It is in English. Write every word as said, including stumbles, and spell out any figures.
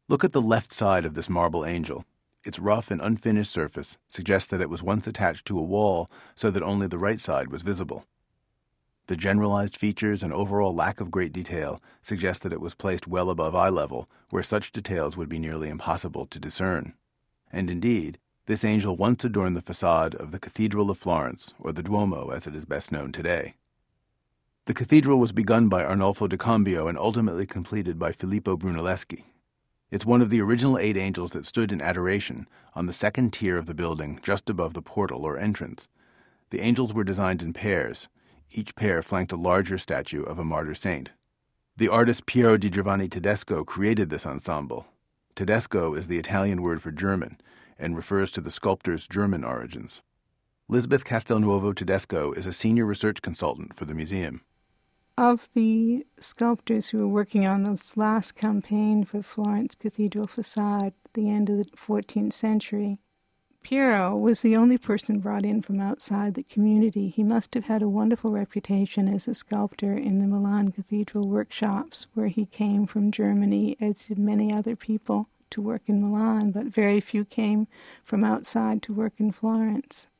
Look at the left side of this marble angel. Its rough and unfinished surface suggests that it was once attached to a wall so that only the right side was visible. The generalized features and overall lack of great detail suggest that it was placed well above eye level, where such details would be nearly impossible to discern. And indeed, this angel once adorned the facade of the Cathedral of Florence, or the Duomo as it is best known today. The cathedral was begun by Arnolfo da Cambio and ultimately completed by Filippo Brunelleschi. It's one of the original eight angels that stood in adoration on the second tier of the building just above the portal or entrance. The angels were designed in pairs. Each pair flanked a larger statue of a martyr saint. The artist Piero di Giovanni Tedesco created this ensemble. Tedesco is the Italian word for German and refers to the sculptor's German origins. Lisbeth Castelnuovo Tedesco is a senior research consultant for the museum. Of the sculptors who were working on this last campaign for Florence Cathedral facade at the end of the fourteenth century, Piero was the only person brought in from outside the community. He must have had a wonderful reputation as a sculptor in the Milan Cathedral workshops, where he came from Germany, as did many other people, to work in Milan, but very few came from outside to work in Florence.